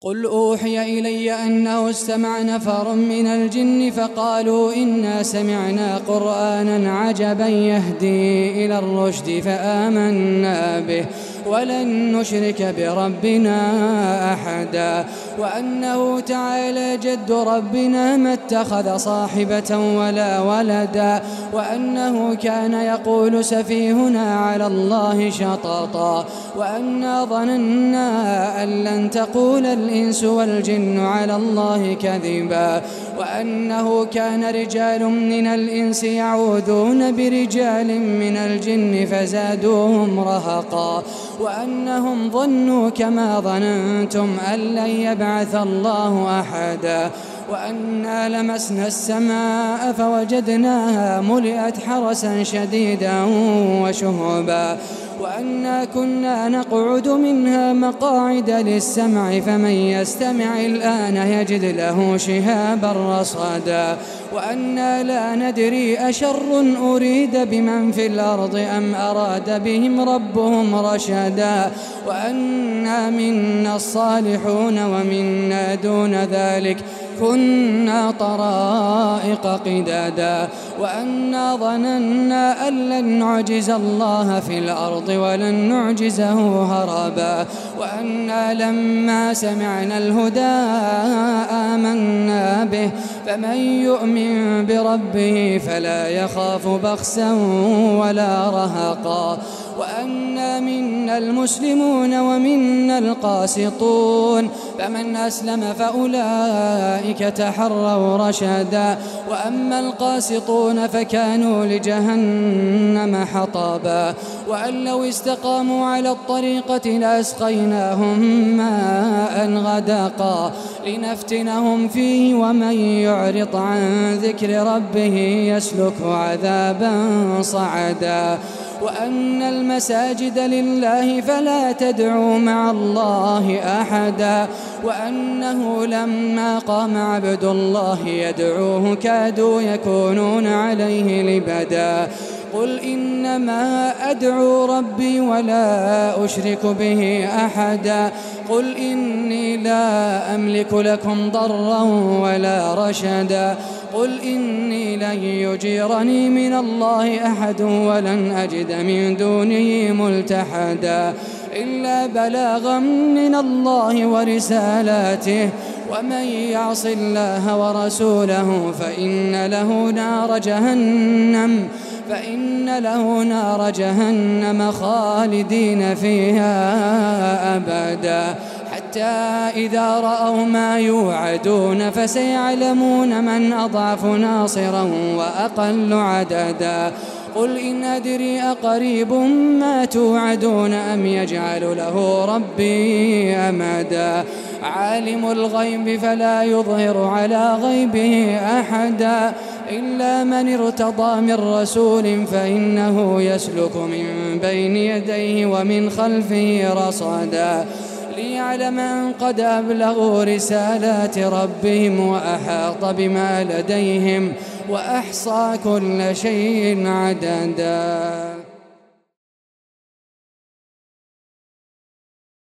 قل أوحي إلي أنه استمع نفر من الجن فقالوا إنا سمعنا قرآنا عجبا يهدي إلى الرشد فآمنا به ولن نشرك بربنا أحدا وأنه تعالى جد ربنا ما اتخذ صاحبة ولا ولدا وأنه كان يقول سفيهنا على الله شططا وأنا ظننا أن لن تقول الإنس والجن على الله كذبا وأنه كان رجال من الإنس يعوذون برجال من الجن فزادوهم رهقا وأنهم ظنوا كما ظننتم أن لن يبعث الله أحدا وأنا لمسنا السماء فوجدناها ملئت حرسا شديدا وشهبا وأنا كنا نقعد منها مقاعد للسمع فمن يستمع الآن يجد له شهابا رصدا وأنا لا ندري أشر أريد بمن في الأرض أم أراد بهم ربهم رشدا وأنا منا الصالحون ومنا دون ذلك كنا طرائق قدادا وأنا ظننا أن لن نعجز الله في الأرض ولن نعجزه هربا وأنا لما سمعنا الهدى آمنا به فمن يؤمن بربه فلا يخاف بخسا ولا رهقا وأنا منا المسلمون ومنا القاسطون فمن أسلم فأولئك تحروا رشدا وأما القاسطون فكانوا لجهنم حطبا وأن لو استقاموا على الطريقة لأسقيناهم ماء غدقا لنفتنهم فيه ومن يعرض عن ذكر ربه يسلك عذابا صعدا وأن المساجد لله فلا تدعوا مع الله أحدا وأنه لما قام عبد الله يدعوه كادوا يكونون عليه لبدا قل إنما أدعو ربي ولا أشرك به أحدا قل إني لا أملك لكم ضرا ولا رشدا قل إني لن يجيرني من الله أحد ولن أجد من دونه ملتحدا إلا بلاغا من الله ورسالاته ومن يعص الله ورسوله فإن له نار جهنم خالدين فيها أبدا حتى إذا رأوا ما يوعدون فسيعلمون من أضعف ناصرا وأقل عددا قل إن أدري أقريب ما توعدون أم يجعل له ربي أمدا عالم الغيب فلا يظهر على غيبه أحدا إلا من ارتضى من رسول فإنه يسلك من بين يديه ومن خلفه رصدا ليعلم أن قد أبلغوا رسالات ربهم وأحاط بما لديهم وأحصى كل شيء عددا.